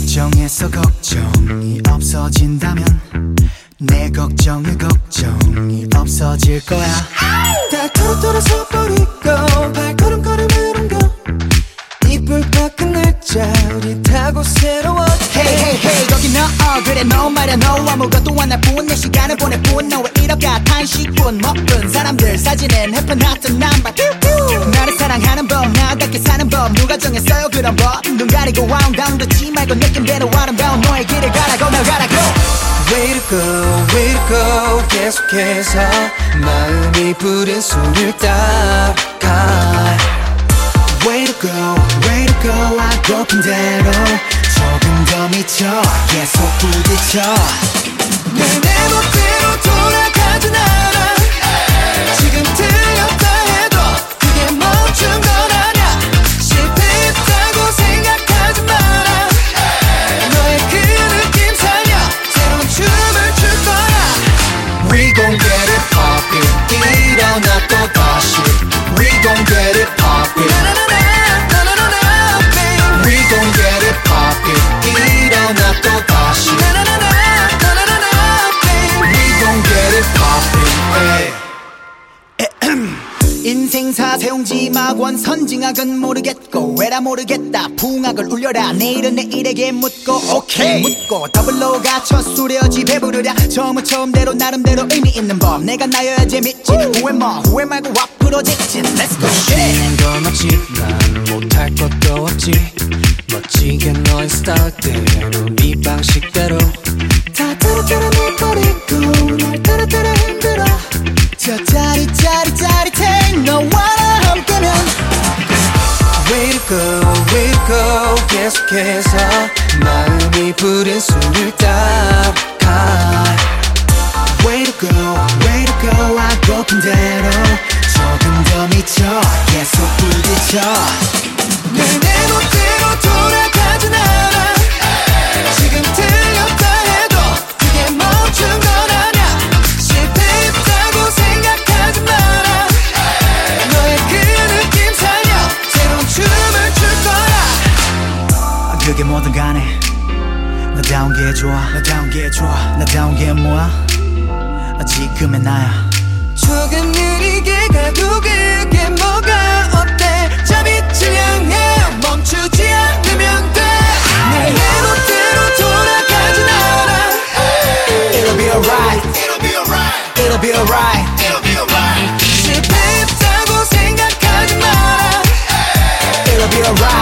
걱정해서 걱정이 없어진다면 내 걱정에 걱정이 없어질 거야. 다 털어털어서 버리고 발걸음 걸음을 옮겨 이불 밖은 날 짜릿하고 새로워. Hey hey hey 거기 너 그래 너 말야 너 아무것도 안 할 뿐 내 시간을 보낼 뿐 너 왜 이러가 탄식뿐 먹은 사람들 사진엔 해퍼놨던 남바 나를 사랑하는 법 나답게 사는 법 누가 정했어요 그런 법 눈 가리고 와운다운 듣지 말고 느낌대로 아름다운 너의 길을 가라고 날 가라고. Way to go way to go 계속해서 마음이 부른 숨을 따라 Way to go 하고픈 대로 조금 더 미쳐 계속 부딪혀 늘 내 멋대로 돌아가진 않아. 지금 틀렸다 해도 그게 멈춘 건 아냐. 실패했다고 생각하지 마라. 너의 그 느낌 살려 새로운 춤을 출 거야. We gon' get it poppin' 일어나 또 다시 We gon' get it poppin' We gon' get it poppin' 일어나 또 다시 We gon' get it poppin' 인생사 세웅지 막원 선징악은 모르겠고 왜라 모르겠다 붕악을 울려라 내일은 내일에게 묻고 오케이 묻고 더블로 갇혀 수려지 배부르랴 처음대로 나름대로 의미 있는 법 내가 나여야 재밌지 후회 뭐 후회 말고 앞으로 직진 Let's go 멋있는 건 없지 난 못할 것도 없지 멋지게 너의 스타일대로 네 방식대로 다 따라따라 내 버리고 날 따라따라 흔들어 저 짜릿해 너와 함께면 Way to go 계속해서 마음이 부른 숨을 따라 Way to go 하고픈 대로 조금 더 미쳐 계속 부딪혀 늘 내 멋대로 돌아가진 않아. 지금 틀렸다 해도 그게 멈춘 건 아냐. 실패했다고 생각하지 마라. 너의 그 느낌 살려 새로운 춤을 출 거야. 그게 뭐든 간에 나다운 게 좋아 나다운 게 뭐야 지금의 나야. 조금 느리게 가도 그게 뭐가 어때 자빛을 향해 멈추지 않으면 돼. 내 멋대로 돌아가진 않아. It'll be alright It'll be alright 실패했다고 생각하지 마라. It'll be alright